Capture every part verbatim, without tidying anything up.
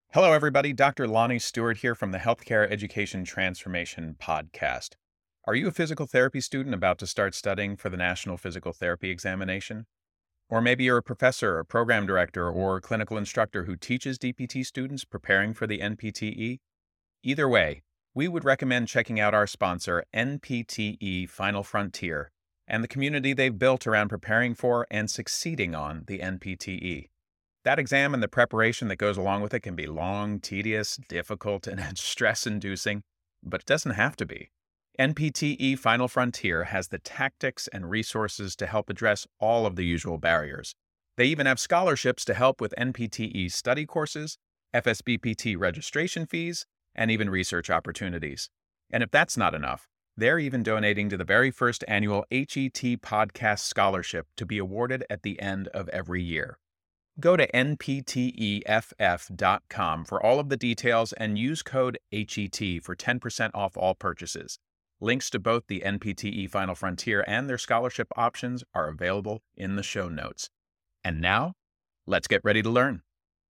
Hello, everybody. Doctor Lonnie Stewart here from the Healthcare Education Transformation Podcast. Are you a physical therapy student about to start studying for the National Physical Therapy Examination? Or maybe you're a professor, a program director, or clinical instructor who teaches D P T students preparing for the N P T E? Either way, we would recommend checking out our sponsor, N P T E Final Frontier, and the community they've built around preparing for and succeeding on the N P T E. That exam and the preparation that goes along with it can be long, tedious, difficult, and stress-inducing, but it doesn't have to be. N P T E Final Frontier has the tactics and resources to help address all of the usual barriers. They even have scholarships to help with N P T E study courses, F S B P T registration fees, and even research opportunities. And if that's not enough, they're even donating to the very first annual H E T Podcast Scholarship to be awarded at the end of every year. Go to N P T E F F dot com for all of the details and use code H E T for ten percent off all purchases. Links to both the N P T E Final Frontier and their scholarship options are available in the show notes. And now, let's get ready to learn.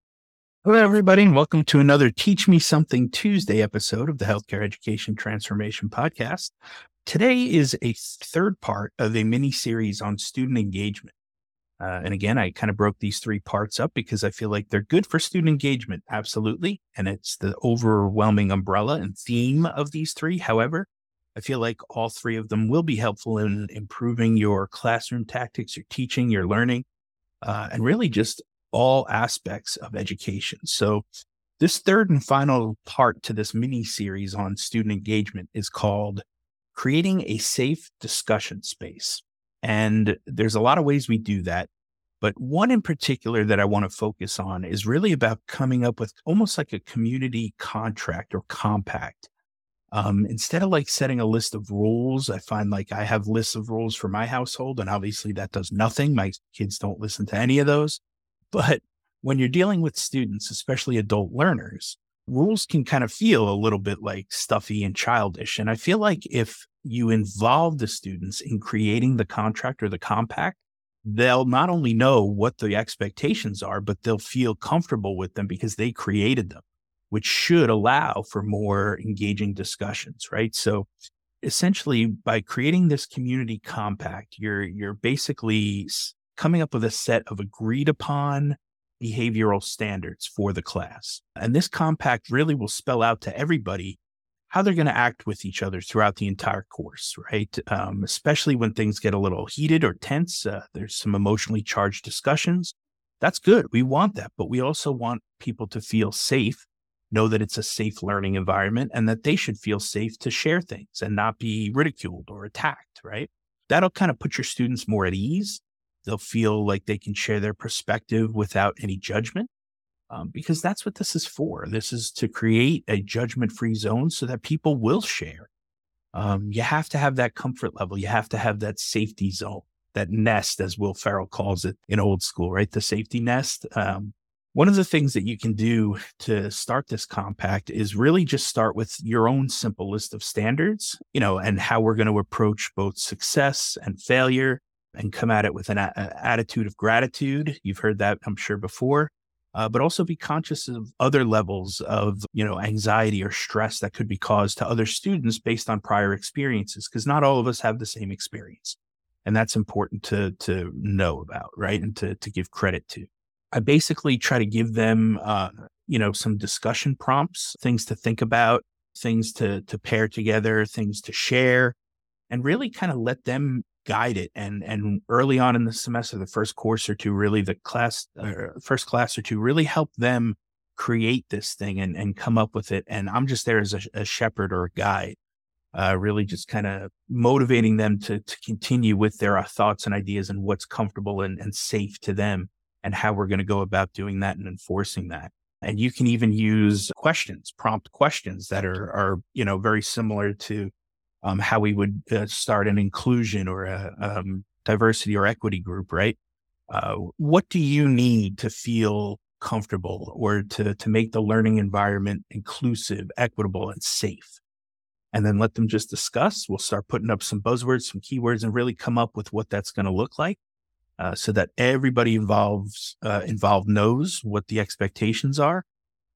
Hello, everybody, and welcome to another Teach Me Something Tuesday episode of the Healthcare Education Transformation Podcast. Today is a third part of a mini-series on student engagement. Uh, and again, I kind of broke these three parts up because I feel like they're good for student engagement, absolutely. And it's the overwhelming umbrella and theme of these three. However, I feel like all three of them will be helpful in improving your classroom tactics, your teaching, your learning, uh, and really just all aspects of education. So this third and final part to this mini series on student engagement is called Creating a Safe Discussion Space. And there's a lot of ways we do that. But one in particular that I want to focus on is really about coming up with almost like a community contract or compact. Um, instead of like setting a list of rules, I find like I have lists of rules for my household, and obviously that does nothing. My kids don't listen to any of those. But when you're dealing with students, especially adult learners, rules can kind of feel a little bit like stuffy and childish. And I feel like if you involve the students in creating the contract or the compact, they'll not only know what the expectations are, but they'll feel comfortable with them because they created them, which should allow for more engaging discussions, right? So essentially, by creating this community compact, you're you're basically coming up with a set of agreed upon behavioral standards for the class. And this compact really will spell out to everybody how they're going to act with each other throughout the entire course, right? Um, especially when things get a little heated or tense. Uh, there's some emotionally charged discussions. That's good. We want that. But we also want people to feel safe, know that it's a safe learning environment, and that they should feel safe to share things and not be ridiculed or attacked, right? That'll kind of put your students more at ease. They'll feel like they can share their perspective without any judgment. Um, because that's what this is for. This is to create a judgment-free zone so that people will share. Um, you have to have that comfort level. You have to have that safety zone, that nest, as Will Ferrell calls it in old school, right? The safety nest. Um, one of the things that you can do to start this compact is really just start with your own simple list of standards, you know, and how we're going to approach both success and failure and come at it with an a- attitude of gratitude. You've heard that, I'm sure, before. Uh, but also be conscious of other levels of, you know, anxiety or stress that could be caused to other students based on prior experiences, because not all of us have the same experience. And that's important to to know about, right? And to to give credit to. I basically try to give them, uh, you know, some discussion prompts, things to think about, things to to pair together, things to share, and really kind of let them guide it. And and early on in the semester, the first course or two, really the class, uh, first class or two, really help them create this thing and, and come up with it. And I'm just there as a, a shepherd or a guide, uh, really just kind of motivating them to to continue with their uh, thoughts and ideas and what's comfortable and, and safe to them and how we're going to go about doing that and enforcing that. And you can even use questions, prompt questions that are, are you know, very similar to Um, how we would uh, start an inclusion or a um, diversity or equity group, right? Uh, what do you need to feel comfortable or to to make the learning environment inclusive, equitable, and safe? And then let them just discuss. We'll start putting up some buzzwords, some keywords, and really come up with what that's going to look like, uh, so that everybody involves uh, involved knows what the expectations are.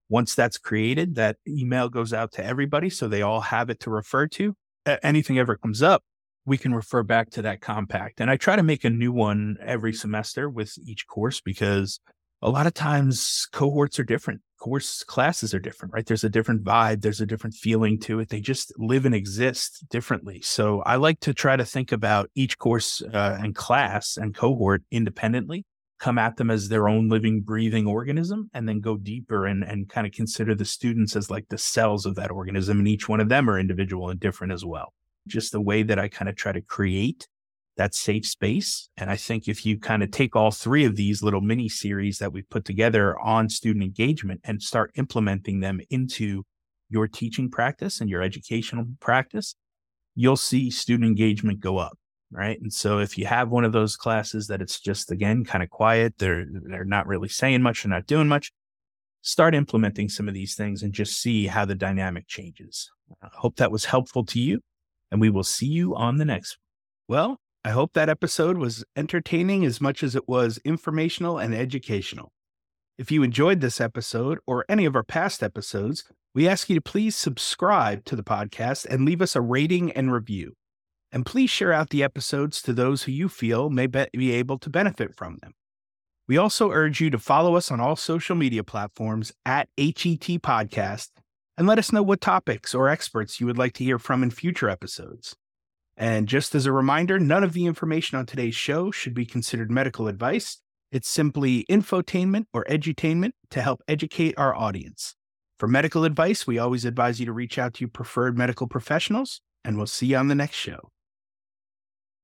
Once that's created, that email goes out to everybody so they all have it to refer to. A- anything ever comes up, we can refer back to that compact. And I try to make a new one every semester with each course because a lot of times cohorts are different. Course classes are different, right? There's a different vibe. There's a different feeling to it. They just live and exist differently. So I like to try to think about each course uh, and class and cohort independently, come at them as their own living, breathing organism, and then go deeper and, and kind of consider the students as like the cells of that organism. And each one of them are individual and different as well. Just the way that I kind of try to create that safe space. And I think if you kind of take all three of these little mini series that we've put together on student engagement and start implementing them into your teaching practice and your educational practice, you'll see student engagement go up, right? And so if you have one of those classes that it's just, again, kind of quiet, they're, they're not really saying much, they're not doing much, start implementing some of these things and just see how the dynamic changes. I hope that was helpful to you, and we will see you on the next one. Well, I hope that episode was entertaining as much as it was informational and educational. If you enjoyed this episode or any of our past episodes, we ask you to please subscribe to the podcast and leave us a rating and review. And please share out the episodes to those who you feel may be able to benefit from them. We also urge you to follow us on all social media platforms at H E T Podcast and let us know what topics or experts you would like to hear from in future episodes. And just as a reminder, none of the information on today's show should be considered medical advice. It's simply infotainment or edutainment to help educate our audience. For medical advice, we always advise you to reach out to your preferred medical professionals, and we'll see you on the next show.